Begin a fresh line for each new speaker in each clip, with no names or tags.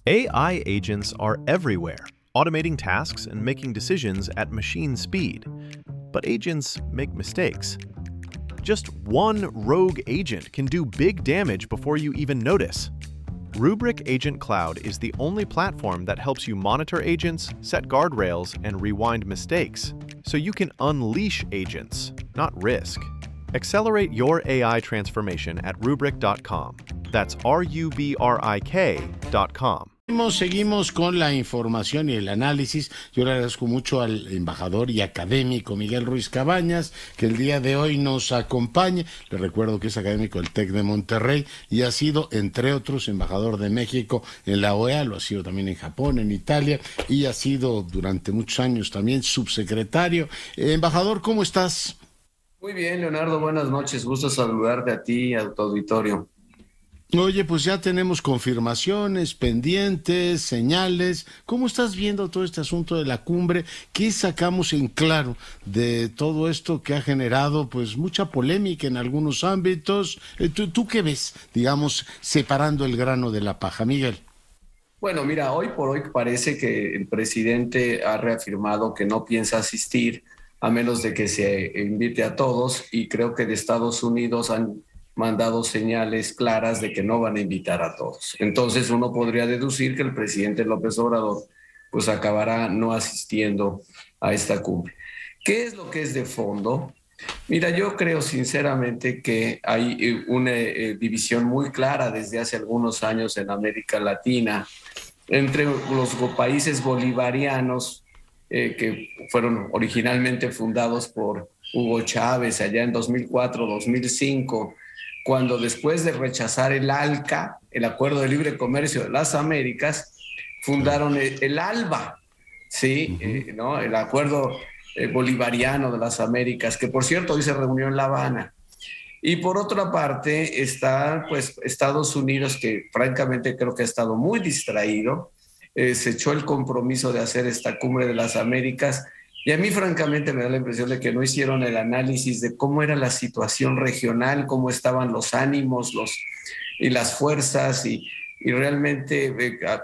AI agents are everywhere, automating tasks and making decisions at machine speed. But agents make mistakes. Just one rogue agent can do big damage before you even notice. Rubrik Agent Cloud is the only platform that helps you monitor agents, set guardrails, and rewind mistakes, so you can unleash agents, not risk. Accelerate your AI transformation at Rubrik.com. That's RUBRIK.com.
Seguimos con la información y el análisis. Yo le agradezco mucho al embajador y académico Miguel Ruiz Cabañas, que el día de hoy nos acompaña. Le recuerdo que es académico del TEC de Monterrey y ha sido, entre otros, embajador de México en la OEA, lo ha sido también en Japón, en Italia, y ha sido durante muchos años también subsecretario. Embajador, ¿cómo estás?
Muy bien, Leonardo, buenas noches. Gusto saludarte a ti y a tu auditorio.
Oye, pues ya tenemos confirmaciones, pendientes, señales. ¿Cómo estás viendo todo este asunto de la cumbre? ¿Qué sacamos en claro de todo esto que ha generado pues mucha polémica en algunos ámbitos? ¿Tú qué ves, digamos, separando el grano de la paja, Miguel?
Bueno, mira, hoy por hoy parece que el presidente ha reafirmado que no piensa asistir a menos de que se invite a todos, y creo que de Estados Unidos han mandado señales claras de que no van a invitar a todos. Entonces uno podría deducir que el presidente López Obrador pues acabará no asistiendo a esta cumbre. ¿Qué es lo que es de fondo? Mira, yo creo sinceramente que hay una división muy clara desde hace algunos años en América Latina entre los países bolivarianos que fueron originalmente fundados por Hugo Chávez allá en 2004, 2005, cuando después de rechazar el ALCA, el Acuerdo de Libre Comercio de las Américas, fundaron el ALBA, ¿sí? ¿No? El Acuerdo Bolivariano de las Américas, que por cierto hoy se reunió en La Habana. Y por otra parte está pues Estados Unidos, que francamente creo que ha estado muy distraído, se echó el compromiso de hacer esta Cumbre de las Américas. Y a mí, francamente, me da la impresión de que no hicieron el análisis de cómo era la situación regional, cómo estaban los ánimos y las fuerzas, y realmente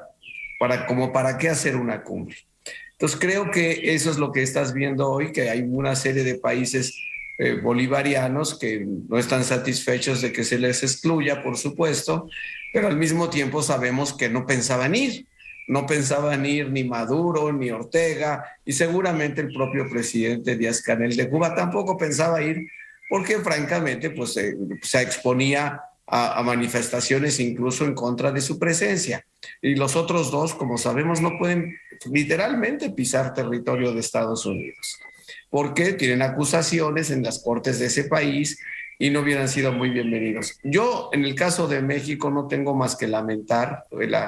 para qué hacer una cumbre. Entonces, creo que eso es lo que estás viendo hoy, que hay una serie de países bolivarianos que no están satisfechos de que se les excluya, por supuesto, pero al mismo tiempo sabemos que no pensaban ir. No pensaban ir ni Maduro ni Ortega, y seguramente el propio presidente Díaz-Canel de Cuba tampoco pensaba ir, porque francamente pues, se exponía a manifestaciones incluso en contra de su presencia. Y los otros dos, como sabemos, no pueden literalmente pisar territorio de Estados Unidos, porque tienen acusaciones en las cortes de ese país y no hubieran sido muy bienvenidos. Yo, en el caso de México, no tengo más que lamentar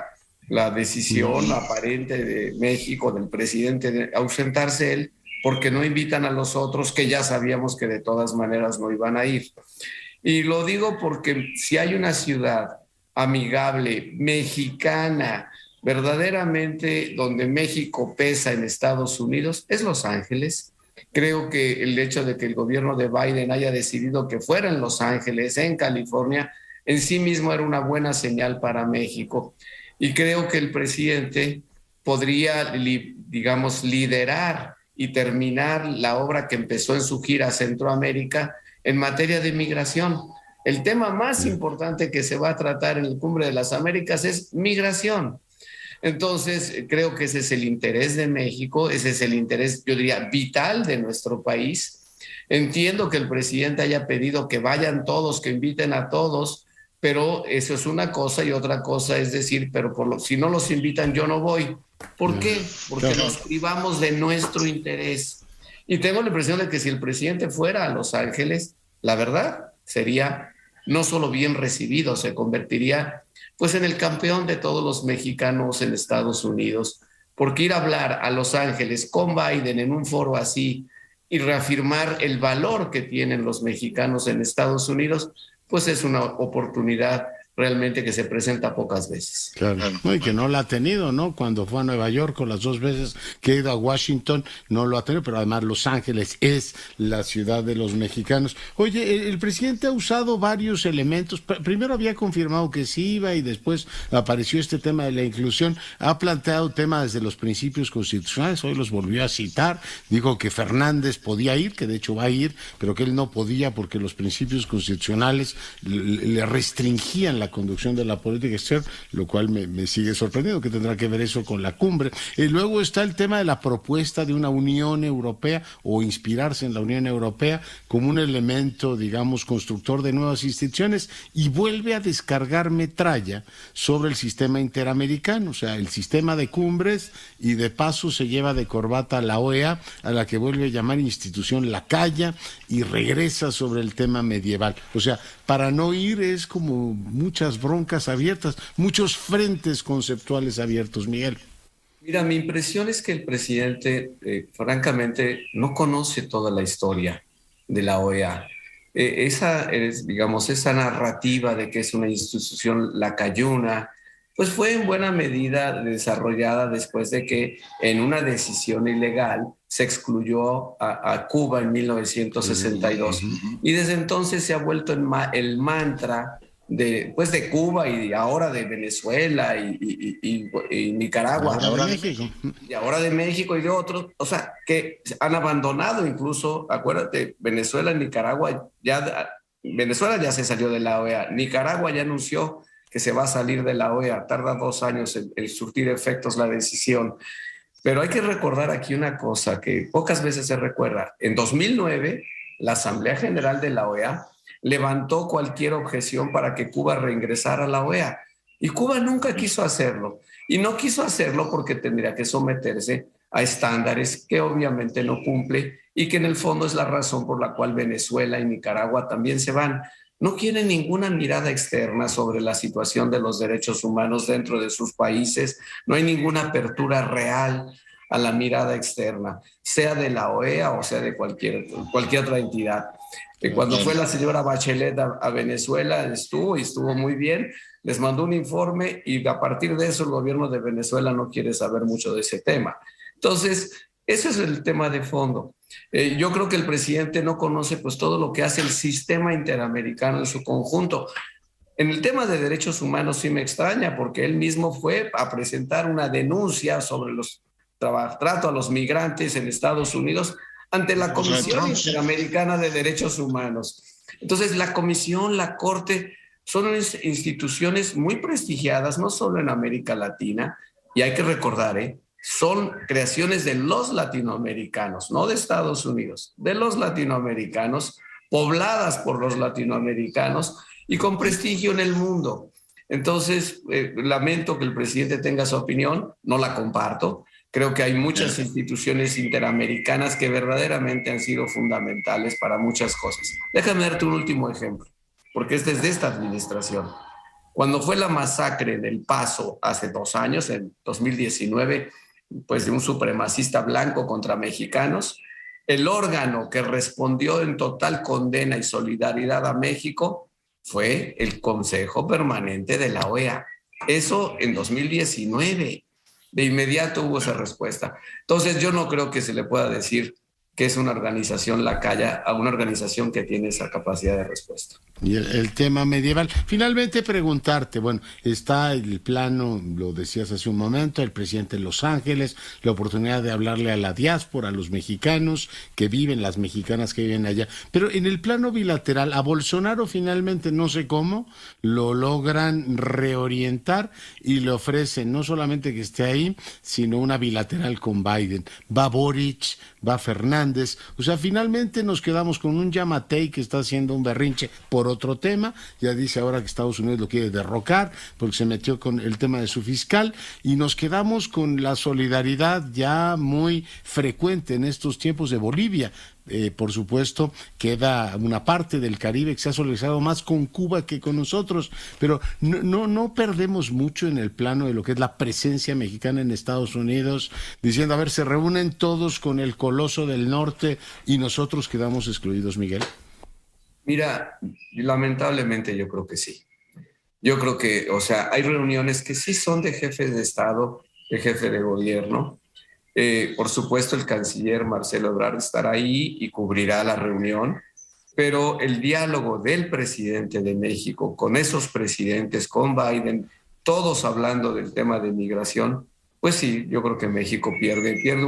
la decisión aparente de México, del presidente, de ausentarse él, porque no invitan a los otros que ya sabíamos que de todas maneras no iban a ir. Y lo digo porque si hay una ciudad amigable, mexicana, verdaderamente donde México pesa en Estados Unidos, es Los Ángeles. Creo que el hecho de que el gobierno de Biden haya decidido que fuera en Los Ángeles, en California, en sí mismo era una buena señal para México. Y creo que el presidente podría, digamos, liderar y terminar la obra que empezó en su gira a Centroamérica en materia de migración. El tema más importante que se va a tratar en la Cumbre de las Américas es migración. Entonces, creo que ese es el interés de México, ese es el interés, yo diría, vital de nuestro país. Entiendo que el presidente haya pedido que vayan todos, que inviten a todos, pero eso es una cosa, y otra cosa es decir, pero si no los invitan, yo no voy. ¿Por qué? Porque nos privamos de nuestro interés. Y tengo la impresión de que si el presidente fuera a Los Ángeles, la verdad sería no solo bien recibido, se convertiría pues en el campeón de todos los mexicanos en Estados Unidos, porque ir a hablar a Los Ángeles con Biden en un foro así y reafirmar el valor que tienen los mexicanos en Estados Unidos, pues es una oportunidad realmente que se presenta pocas veces.
Claro. No, y que no la ha tenido, ¿no? Cuando fue a Nueva York, o las 2 veces que ha ido a Washington, no lo ha tenido, pero además Los Ángeles es la ciudad de los mexicanos. Oye, el presidente ha usado varios elementos. Primero había confirmado que sí iba y después apareció este tema de la inclusión. Ha planteado temas desde los principios constitucionales, hoy los volvió a citar. Dijo que Fernández podía ir, que de hecho va a ir, pero que él no podía porque los principios constitucionales le restringían la conducción de la política exterior, lo cual me sigue sorprendiendo, que tendrá que ver eso con la cumbre. Luego está el tema de la propuesta de una Unión Europea o inspirarse en la Unión Europea como un elemento, digamos, constructor de nuevas instituciones, y vuelve a descargar metralla sobre el sistema interamericano, o sea, el sistema de cumbres, y de paso se lleva de corbata a la OEA, a la que vuelve a llamar institución lacaya, y regresa sobre el tema medieval. O sea, para no ir es como muchas broncas abiertas, muchos frentes conceptuales abiertos, Miguel.
Mira, mi impresión es que el presidente, francamente, no conoce toda la historia de la OEA. Esa narrativa de que es una institución lacayuna, pues fue en buena medida desarrollada después de que en una decisión ilegal se excluyó a Cuba en 1962. Y desde entonces se ha vuelto el mantra de Cuba y ahora de Venezuela y Nicaragua.
Ahora de México.
Y ahora de México y de otros, o sea, que han abandonado incluso, acuérdate, Venezuela y Nicaragua, Venezuela ya se salió de la OEA, Nicaragua ya anunció que se va a salir de la OEA, tarda 2 años en surtir efectos la decisión. Pero hay que recordar aquí una cosa que pocas veces se recuerda. En 2009, la Asamblea General de la OEA levantó cualquier objeción para que Cuba reingresara a la OEA. Y Cuba nunca quiso hacerlo. Y no quiso hacerlo porque tendría que someterse a estándares que obviamente no cumple y que en el fondo es la razón por la cual Venezuela y Nicaragua también se van. No quieren ninguna mirada externa sobre la situación de los derechos humanos dentro de sus países. No hay ninguna apertura real a la mirada externa, sea de la OEA o sea de cualquier otra entidad. Cuando fue la señora Bachelet a Venezuela, estuvo muy bien, les mandó un informe y a partir de eso el gobierno de Venezuela no quiere saber mucho de ese tema. Entonces, ese es el tema de fondo. Yo creo que el presidente no conoce pues todo lo que hace el sistema interamericano en su conjunto. En el tema de derechos humanos sí me extraña porque él mismo fue a presentar una denuncia sobre los trato a los migrantes en Estados Unidos ante la Comisión Interamericana de Derechos Humanos. Entonces, la Comisión, la Corte, son instituciones muy prestigiadas, no solo en América Latina, y hay que recordar, son creaciones de los latinoamericanos, no de Estados Unidos, de los latinoamericanos, pobladas por los latinoamericanos y con prestigio en el mundo. Entonces, lamento que el presidente tenga su opinión, no la comparto. Creo que hay muchas instituciones interamericanas que verdaderamente han sido fundamentales para muchas cosas. Déjame darte un último ejemplo, porque este es de esta administración. Cuando fue la masacre del Paso hace 2 años, en 2019, pues de un supremacista blanco contra mexicanos, el órgano que respondió en total condena y solidaridad a México fue el Consejo Permanente de la OEA. Eso en 2019. De inmediato hubo esa respuesta. Entonces yo no creo que se le pueda decir que es una organización lacaya a una organización que tiene esa capacidad de respuesta.
Y el tema medieval. Finalmente preguntarte, bueno, está el plano, lo decías hace un momento, el presidente de Los Ángeles, la oportunidad de hablarle a la diáspora, a los mexicanos que viven, las mexicanas que viven allá. Pero en el plano bilateral, a Bolsonaro finalmente, no sé cómo, lo logran reorientar y le ofrecen no solamente que esté ahí, sino una bilateral con Biden. Va Boric, va Fernández, o sea, finalmente nos quedamos con un Yamatei que está haciendo un berrinche por otro tema, ya dice ahora que Estados Unidos lo quiere derrocar porque se metió con el tema de su fiscal, y nos quedamos con la solidaridad ya muy frecuente en estos tiempos de Bolivia. Por supuesto, queda una parte del Caribe que se ha solidarizado más con Cuba que con nosotros, pero no perdemos mucho en el plano de lo que es la presencia mexicana en Estados Unidos, diciendo, a ver, se reúnen todos con el coloso del norte y nosotros quedamos excluidos, Miguel.
Mira, lamentablemente yo creo que sí. Yo creo que, o sea, hay reuniones que sí son de jefe de Estado, de jefe de gobierno. Por supuesto, el canciller Marcelo Ebrard estará ahí y cubrirá la reunión, pero el diálogo del presidente de México con esos presidentes, con Biden, todos hablando del tema de migración, pues sí, yo creo que México pierde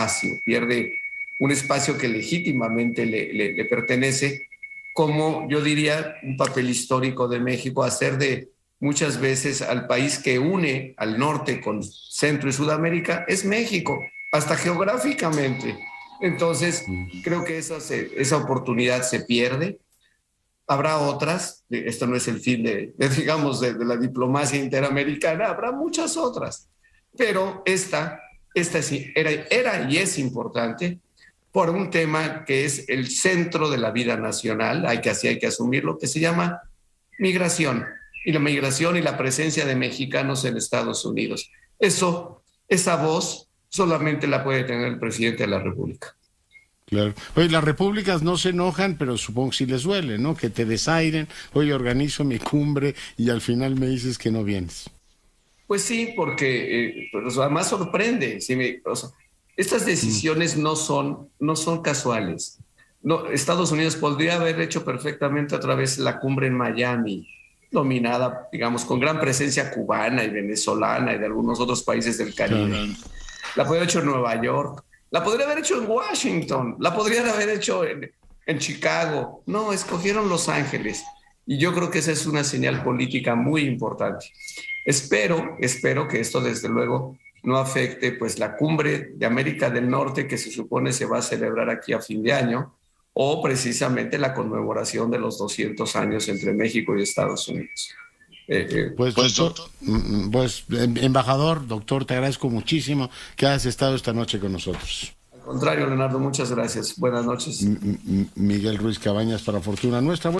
un espacio que legítimamente le pertenece, como yo diría, un papel histórico de México, hacer de muchas veces al país que une al norte con Centro y Sudamérica, es México, hasta geográficamente. Entonces, creo que esa oportunidad se pierde. Habrá otras, esto no es el fin digamos, de la diplomacia interamericana, habrá muchas otras, pero esta sí, era y es importante por un tema que es el centro de la vida nacional, hay que asumirlo, que se llama migración, y la migración y la presencia de mexicanos en Estados Unidos. Esa voz solamente la puede tener el presidente de la República.
Claro. Oye, las repúblicas no se enojan, pero supongo que sí les duele, ¿no? Que te desairen, oye, organizo mi cumbre y al final me dices que no vienes.
Pues sí, porque pues, además sorprende. O sea, estas decisiones no son casuales. No, Estados Unidos podría haber hecho perfectamente otra vez la cumbre en Miami, dominada, digamos, con gran presencia cubana y venezolana y de algunos otros países del Caribe. La podría haber hecho en Nueva York, la podría haber hecho en Washington, la podrían haber hecho en Chicago. No, escogieron Los Ángeles. Y yo creo que esa es una señal política muy importante. Espero que esto desde luego no afecte pues la cumbre de América del Norte que se supone se va a celebrar aquí a fin de año, o precisamente la conmemoración de los 200 años entre México y Estados Unidos.
Pues, doctor, embajador, doctor, te agradezco muchísimo que hayas estado esta noche con nosotros.
Al contrario, Leonardo, muchas gracias. Buenas noches.
Miguel Ruiz Cabañas, para fortuna nuestra.